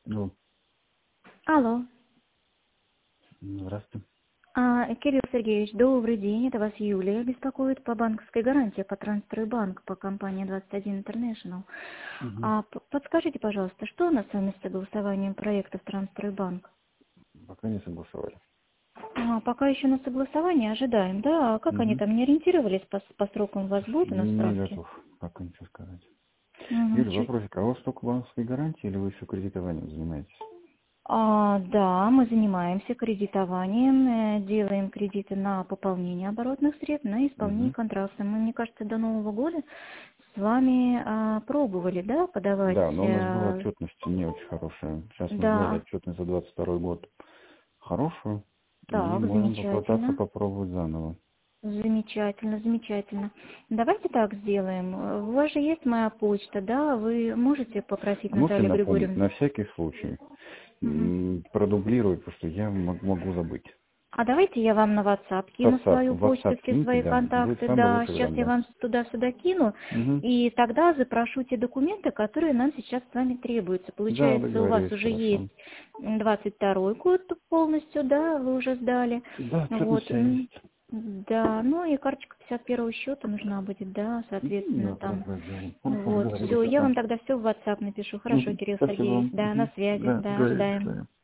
Ну, Алло. здравствуйте. Кирилл Сергеевич, добрый день. Это вас Юлия беспокоит по банковской гарантии по Трансстройбанк, по компании 21 International. Угу. Подскажите, пожалуйста, что у нас с вами с согласованием проектов Трансстройбанк? Пока не согласовали. Пока еще на согласование ожидаем, да? А как они Угу. там не ориентировались по срокам? У вас будут у нас Не справки? готов пока ничего сказать. Угу, Юля, вопросик, а у вас только банковской гарантии или вы еще кредитованием занимаетесь? Да, мы занимаемся кредитованием, делаем кредиты на пополнение оборотных средств, на исполнение Угу. контракта. Мы, мне кажется, до Нового года с вами пробовали, да, подавать, Да, но у нас была отчетность не очень хорошая. Сейчас мы сделали да, отчетность за 22 год хорошую, и так, можем попытаться замечательно, попробовать заново. замечательно, замечательно. Давайте так сделаем. У вас же есть моя почта, да, вы можете попросить Можете Наталью напомнить, Григорьевну? на всякий случай, Мгм. продублировать, потому что я могу забыть. А давайте я вам на WhatsApp кину свою В почту, WhatsApp все киньте, свои да, будет контакты. самый Да, лучший сейчас вариант, я да. вам туда-сюда кину, Угу. и тогда запрошу те документы, которые нам сейчас с вами требуются. Да, Получается, у вас договорились, уже есть хорошо. 22-й год полностью, да, вы уже сдали. Да, отчетность Вот. вся есть. Да, ну и карточка 51-го счета нужна будет, да, соответственно, Да, там. проделаем. Хорошо, Вот, договорились все, о я том. вам тогда все в WhatsApp напишу. Хорошо, Кирилл Спасибо Сергеевич, вам. да, на связи, Да, да, договорились, ожидаем. что ли.